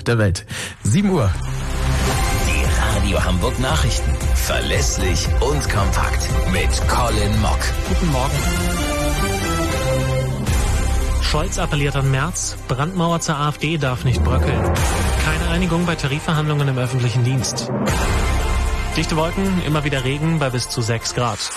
der Welt. 7 Uhr. Die Radio Hamburg Nachrichten. Verlässlich und kompakt. Mit Colin Mock. Guten Morgen. Scholz appelliert an Merz, Brandmauer zur AfD darf nicht bröckeln. Keine Einigung bei Tarifverhandlungen im öffentlichen Dienst. Dichte Wolken, immer wieder Regen bei bis zu 6 Grad.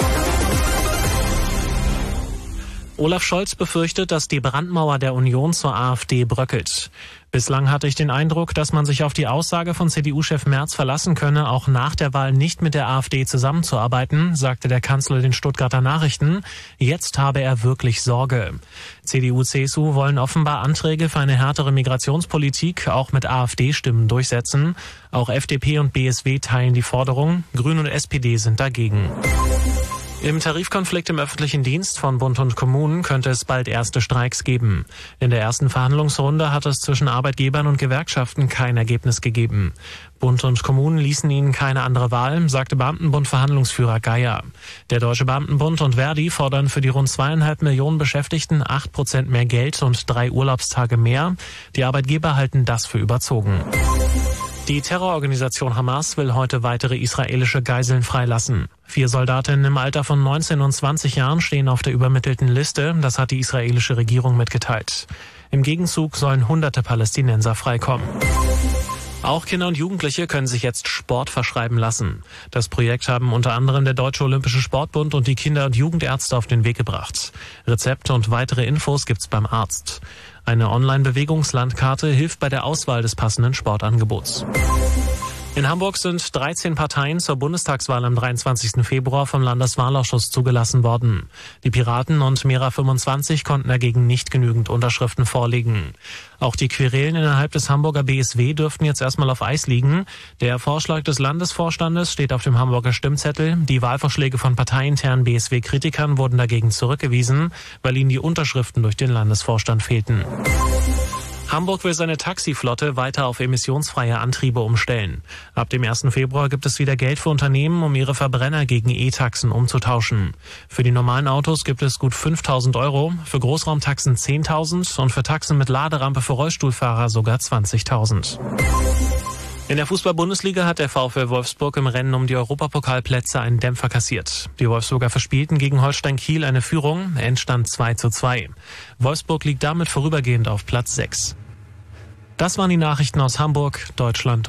Olaf Scholz befürchtet, dass die Brandmauer der Union zur AfD bröckelt. Bislang hatte ich den Eindruck, dass man sich auf die Aussage von CDU-Chef Merz verlassen könne, auch nach der Wahl nicht mit der AfD zusammenzuarbeiten, sagte der Kanzler den Stuttgarter Nachrichten. Jetzt habe er wirklich Sorge. CDU, CSU wollen offenbar Anträge für eine härtere Migrationspolitik auch mit AfD-Stimmen durchsetzen. Auch FDP und BSW teilen die Forderung. Grüne und SPD sind dagegen. Im Tarifkonflikt im öffentlichen Dienst von Bund und Kommunen könnte es bald erste Streiks geben. In der ersten Verhandlungsrunde hat es zwischen Arbeitgebern und Gewerkschaften kein Ergebnis gegeben. Bund und Kommunen ließen ihnen keine andere Wahl, sagte Beamtenbund-Verhandlungsführer Geier. Der Deutsche Beamtenbund und Verdi fordern für die rund 2,5 Millionen Beschäftigten 8% mehr Geld und 3 Urlaubstage mehr. Die Arbeitgeber halten das für überzogen. Die Terrororganisation Hamas will heute weitere israelische Geiseln freilassen. 4 Soldatinnen im Alter von 19 und 20 Jahren stehen auf der übermittelten Liste, das hat die israelische Regierung mitgeteilt. Im Gegenzug sollen hunderte Palästinenser freikommen. Auch Kinder und Jugendliche können sich jetzt Sport verschreiben lassen. Das Projekt haben unter anderem der Deutsche Olympische Sportbund und die Kinder- und Jugendärzte auf den Weg gebracht. Rezepte und weitere Infos gibt's beim Arzt. Eine Online-Bewegungslandkarte hilft bei der Auswahl des passenden Sportangebots. In Hamburg sind 13 Parteien zur Bundestagswahl am 23. Februar vom Landeswahlausschuss zugelassen worden. Die Piraten und Mera25 konnten dagegen nicht genügend Unterschriften vorlegen. Auch die Querelen innerhalb des Hamburger BSW dürften jetzt erstmal auf Eis liegen. Der Vorschlag des Landesvorstandes steht auf dem Hamburger Stimmzettel. Die Wahlvorschläge von parteiinternen BSW-Kritikern wurden dagegen zurückgewiesen, weil ihnen die Unterschriften durch den Landesvorstand fehlten. Hamburg will seine Taxiflotte weiter auf emissionsfreie Antriebe umstellen. Ab dem 1. Februar gibt es wieder Geld für Unternehmen, um ihre Verbrenner gegen E-Taxen umzutauschen. Für die normalen Autos gibt es gut 5.000 €, für Großraumtaxen 10.000 und für Taxen mit Laderampe für Rollstuhlfahrer sogar 20.000. In der Fußball-Bundesliga hat der VfL Wolfsburg im Rennen um die Europapokalplätze einen Dämpfer kassiert. Die Wolfsburger verspielten gegen Holstein Kiel eine Führung, Endstand 2:2. Wolfsburg liegt damit vorübergehend auf Platz 6. Das waren die Nachrichten aus Hamburg, Deutschland